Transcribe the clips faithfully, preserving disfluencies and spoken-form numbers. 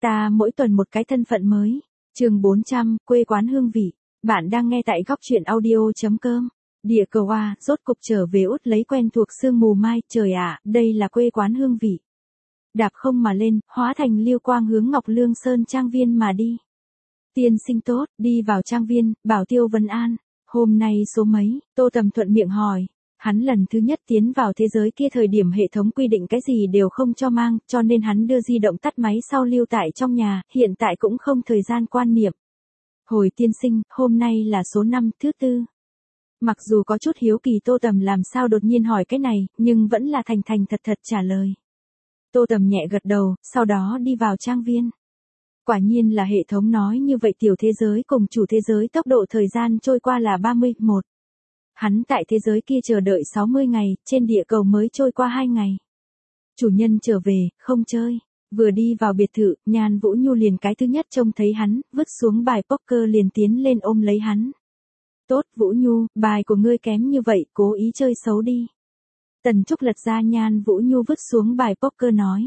Ta mỗi tuần một cái thân phận mới. Chương bốn trăm, quê quán hương vị. Bạn đang nghe tại góc truyện audio chấm com. Địa cầu A, rốt cục trở về Út lấy quen thuộc sương mù mai, trời ạ, đây là quê quán hương vị. Đạp không mà lên, hóa thành liêu quang hướng Ngọc Lương Sơn trang viên mà đi. Tiên sinh tốt, đi vào trang viên, bảo Tiêu Vân An. Hôm nay số mấy, Tô Tầm thuận miệng hỏi. Hắn lần thứ nhất tiến vào thế giới kia thời điểm hệ thống quy định cái gì đều không cho mang, cho nên hắn đưa di động tắt máy sau lưu tại trong nhà, hiện tại cũng không thời gian quan niệm. Hồi tiên sinh, hôm nay là số năm, thứ tư. Mặc dù có chút hiếu kỳ Tô Tầm làm sao đột nhiên hỏi cái này, nhưng vẫn là thành thành thật thật trả lời. Tô Tầm nhẹ gật đầu, sau đó đi vào trang viên. Quả nhiên là hệ thống nói như vậy, tiểu thế giới cùng chủ thế giới tốc độ thời gian trôi qua là ba mươi mốt. Hắn tại thế giới kia chờ đợi sáu mươi ngày, trên địa cầu mới trôi qua hai ngày. Chủ nhân trở về, không chơi. Vừa đi vào biệt thự, Nhan Vũ Nhu liền cái thứ nhất trông thấy hắn, vứt xuống bài poker liền tiến lên ôm lấy hắn. Tốt Vũ Nhu, bài của ngươi kém như vậy, cố ý chơi xấu đi. Tần Trúc lật ra Nhan Vũ Nhu vứt xuống bài poker nói.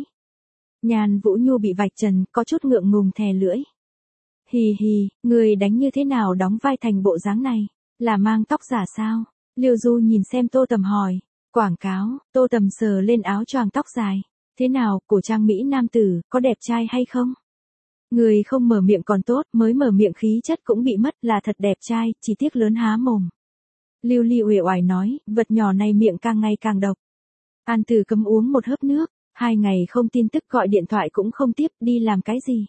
Nhan Vũ Nhu bị vạch trần, có chút ngượng ngùng thè lưỡi. Hì hì, ngươi đánh như thế nào đóng vai thành bộ dáng này? Là mang tóc giả sao? Liêu Du nhìn xem Tô Tầm hỏi. Quảng cáo, Tô Tầm sờ lên áo choàng tóc dài. Thế nào, cổ trang Mỹ nam tử, có đẹp trai hay không? Người không mở miệng còn tốt, mới mở miệng khí chất cũng bị mất, là thật đẹp trai, chỉ tiếc lớn há mồm. Lưu Ly uể oải nói, vật nhỏ này miệng càng ngày càng độc. An Tử cấm uống một hớp nước, hai ngày không tin tức gọi điện thoại cũng không tiếp, đi làm cái gì?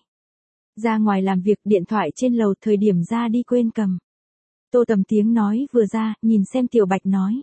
Ra ngoài làm việc, điện thoại trên lầu, thời điểm ra đi quên cầm. Tô Tầm tiếng nói vừa ra, nhìn xem Tiểu Bạch nói.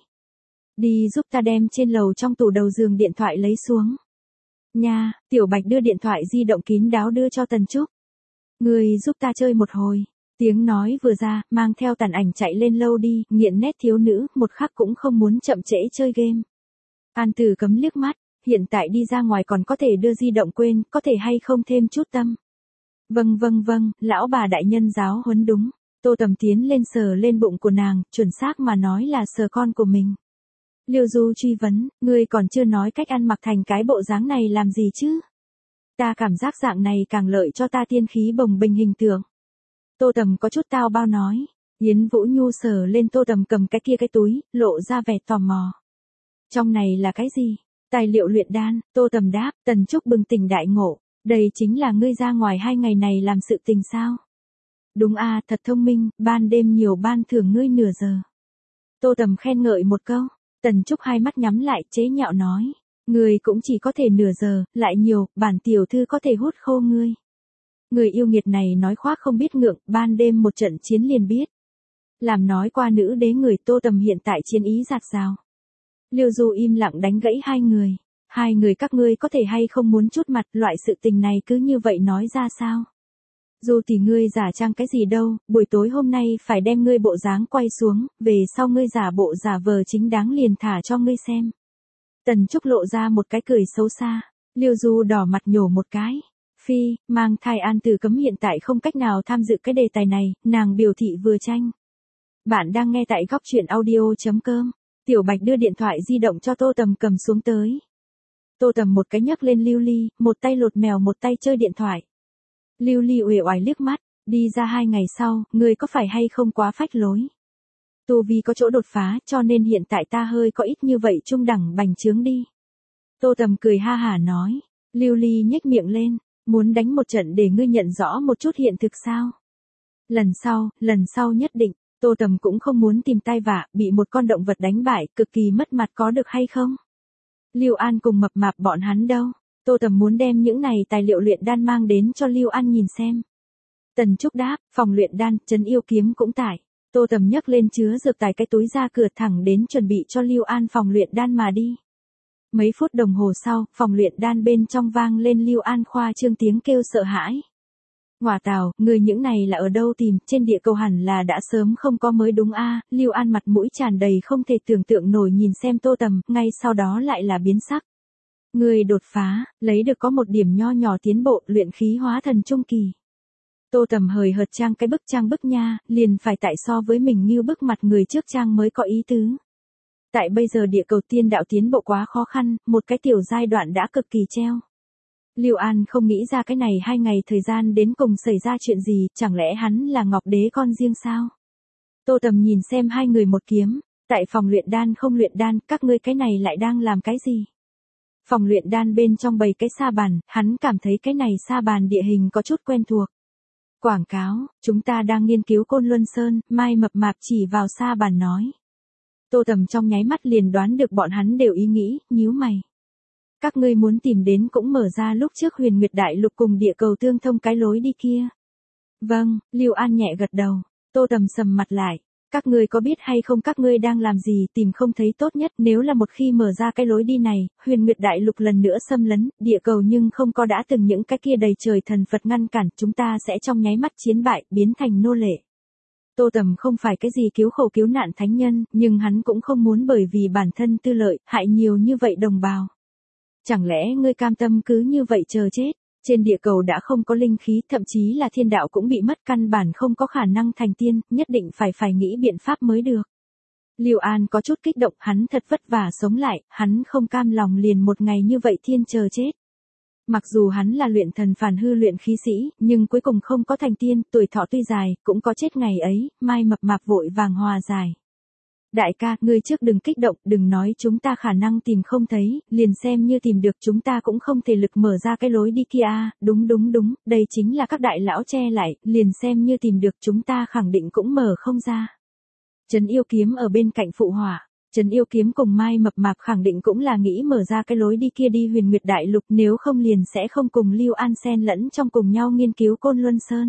Đi giúp ta đem trên lầu trong tủ đầu giường điện thoại lấy xuống. Nha, Tiểu Bạch đưa điện thoại di động kín đáo đưa cho Tần Trúc. Người giúp ta chơi một hồi. Tiếng nói vừa ra, mang theo tàn ảnh chạy lên lâu đi, nghiện nét thiếu nữ, một khắc cũng không muốn chậm trễ chơi game. An Tử cấm liếc mắt, hiện tại đi ra ngoài còn có thể đưa di động quên, có thể hay không thêm chút tâm. Vâng vâng vâng, lão bà đại nhân giáo huấn đúng. Tô Tầm tiến lên sờ lên bụng của nàng, chuẩn xác mà nói là sờ con của mình. Liêu Du truy vấn, ngươi còn chưa nói cách ăn mặc thành cái bộ dáng này làm gì chứ? Ta cảm giác dạng này càng lợi cho ta tiên khí bồng bềnh hình tượng. Tô Tầm có chút tao bao nói. Yến Vũ Nhu sờ lên Tô Tầm cầm cái kia cái túi, lộ ra vẻ tò mò. Trong này là cái gì? Tài liệu luyện đan. Tô Tầm đáp. Tần Trúc bừng tỉnh đại ngộ. Đây chính là ngươi ra ngoài hai ngày này làm sự tình sao? Đúng a, thật thông minh, ban đêm nhiều ban thưởng ngươi nửa giờ. Tô Tầm khen ngợi một câu. Tần Trúc hai mắt nhắm lại, chế nhạo nói. Ngươi cũng chỉ có thể nửa giờ, lại nhiều, bản tiểu thư có thể hút khô ngươi. Người yêu nghiệt này nói khoác không biết ngượng, ban đêm một trận chiến liền biết. Làm nói qua nữ đế người, Tô Tầm hiện tại chiến ý giạt rào. Liêu Du im lặng đánh gãy hai người. Hai người các ngươi có thể hay không muốn chút mặt, loại sự tình này cứ như vậy nói ra sao? Dù thì ngươi giả trang cái gì đâu, buổi tối hôm nay phải đem ngươi bộ dáng quay xuống, về sau ngươi giả bộ giả vờ chính đáng liền thả cho ngươi xem. Tần Trúc lộ ra một cái cười xấu xa, Liêu Du đỏ mặt nhổ một cái. Phi, mang thai An Tử cấm hiện tại không cách nào tham dự cái đề tài này, nàng biểu thị vừa tranh. Bạn đang nghe tại góc truyện audio chấm com. Tiểu Bạch đưa điện thoại di động cho Tô Tầm cầm xuống tới. Tô Tầm một cái nhấc lên Lưu Ly, một tay lột mèo một tay chơi điện thoại. Lưu Ly uể oải liếc mắt, đi ra hai ngày sau, ngươi có phải hay không quá phách lối? Tu vi có chỗ đột phá, cho nên hiện tại ta hơi có ít như vậy trung đẳng bành trướng đi. Tô Tầm cười ha hả nói. Lưu Ly nhếch miệng lên, muốn đánh một trận để ngươi nhận rõ một chút hiện thực sao? Lần sau, lần sau nhất định. Tô Tầm cũng không muốn tìm tai vạ, bị một con động vật đánh bại, cực kỳ mất mặt có được hay không? Lưu An cùng mập mạp bọn hắn đâu? Tô Tầm muốn đem những này tài liệu luyện đan mang đến cho Lưu An nhìn xem. Tần Trúc đáp, phòng luyện đan, Trấn Yêu Kiếm cũng tải. Tô Tầm nhấc lên chứa dược tài cái túi ra cửa thẳng đến chuẩn bị cho Lưu An phòng luyện đan mà đi. Mấy phút đồng hồ sau, phòng luyện đan bên trong vang lên Lưu An khoa trương tiếng kêu sợ hãi. Ngoà tào, người những này là ở đâu tìm, trên địa cầu hẳn là đã sớm không có mới đúng a. Lưu An mặt mũi tràn đầy không thể tưởng tượng nổi nhìn xem Tô Tầm, ngay sau đó lại là biến sắc. Người đột phá, lấy được có một điểm nho nhỏ tiến bộ, luyện khí hóa thần trung kỳ. Tô Tầm hời hợt trang cái bức trang bức nha, liền phải tại so với mình như bức mặt người trước trang mới có ý tứ. Tại bây giờ địa cầu tiên đạo tiến bộ quá khó khăn, một cái tiểu giai đoạn đã cực kỳ treo. Lưu An không nghĩ ra cái này hai ngày thời gian đến cùng xảy ra chuyện gì, chẳng lẽ hắn là Ngọc Đế con riêng sao? Tô Tầm nhìn xem hai người một kiếm, tại phòng luyện đan không luyện đan, các ngươi cái này lại đang làm cái gì? Phòng luyện đan bên trong bày cái sa bàn, hắn cảm thấy cái này sa bàn địa hình có chút quen thuộc. Quảng cáo, chúng ta đang nghiên cứu Côn Luân Sơn, Mai Mập Mạp chỉ vào sa bàn nói. Tô Tầm trong nháy mắt liền đoán được bọn hắn đều ý nghĩ, nhíu mày. Các ngươi muốn tìm đến cũng mở ra lúc trước Huyền Nguyệt Đại Lục cùng địa cầu tương thông cái lối đi kia. Vâng, Lưu An nhẹ gật đầu. Tô Tầm sầm mặt lại. Các ngươi có biết hay không các ngươi đang làm gì, tìm không thấy tốt nhất, nếu là một khi mở ra cái lối đi này, Huyền Nguyệt Đại Lục lần nữa xâm lấn, địa cầu nhưng không có đã từng những cái kia đầy trời thần Phật ngăn cản, chúng ta sẽ trong nháy mắt chiến bại, biến thành nô lệ. Tô Tầm không phải cái gì cứu khổ cứu nạn thánh nhân, nhưng hắn cũng không muốn bởi vì bản thân tư lợi, hại nhiều như vậy đồng bào. Chẳng lẽ ngươi cam tâm cứ như vậy chờ chết? Trên địa cầu đã không có linh khí, thậm chí là thiên đạo cũng bị mất, căn bản không có khả năng thành tiên, nhất định phải phải nghĩ biện pháp mới được. Lưu An có chút kích động, hắn thật vất vả sống lại, hắn không cam lòng liền một ngày như vậy thiên chờ chết. Mặc dù hắn là luyện thần phản hư luyện khí sĩ, nhưng cuối cùng không có thành tiên, tuổi thọ tuy dài, cũng có chết ngày ấy, Mai Mập Mạp vội vàng hòa giải. Đại ca, ngươi trước đừng kích động, đừng nói chúng ta khả năng tìm không thấy, liền xem như tìm được chúng ta cũng không thể lực mở ra cái lối đi kia à, đúng đúng đúng, đây chính là các đại lão che lại, liền xem như tìm được chúng ta khẳng định cũng mở không ra. Trấn Yêu Kiếm ở bên cạnh phụ họa, Trấn Yêu Kiếm cùng Mai Mập Mạp khẳng định cũng là nghĩ mở ra cái lối đi kia đi Huyền Nguyệt Đại Lục, nếu không liền sẽ không cùng Lưu An xen lẫn trong cùng nhau nghiên cứu Côn Luân Sơn.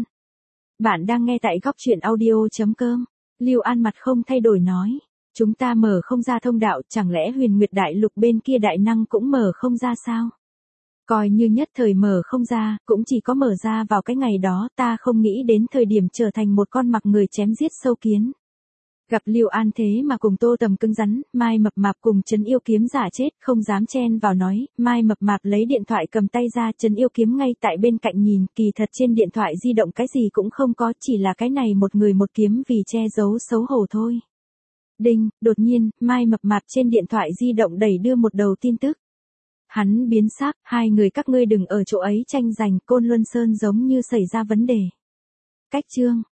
Bạn đang nghe tại góc truyện audio chấm com, Lưu An mặt không thay đổi nói. Chúng ta mở không ra thông đạo, chẳng lẽ Huyền Nguyệt Đại Lục bên kia đại năng cũng mở không ra sao? Coi như nhất thời mở không ra, cũng chỉ có mở ra vào cái ngày đó, ta không nghĩ đến thời điểm trở thành một con mặc người chém giết sâu kiến. Gặp Lưu An thế mà cùng Tô Tầm cứng rắn, Mai Mập Mạp cùng Trấn Yêu Kiếm giả chết, không dám chen vào nói, Mai Mập Mạp lấy điện thoại cầm tay ra, Trấn Yêu Kiếm ngay tại bên cạnh nhìn, kỳ thật trên điện thoại di động cái gì cũng không có, chỉ là cái này một người một kiếm vì che giấu xấu hổ thôi. Đinh, đột nhiên, Mai Mập Mạp trên điện thoại di động đẩy đưa một đầu tin tức. Hắn biến sắc, hai người các ngươi đừng ở chỗ ấy tranh giành, Côn Luân Sơn giống như xảy ra vấn đề. Cách chương.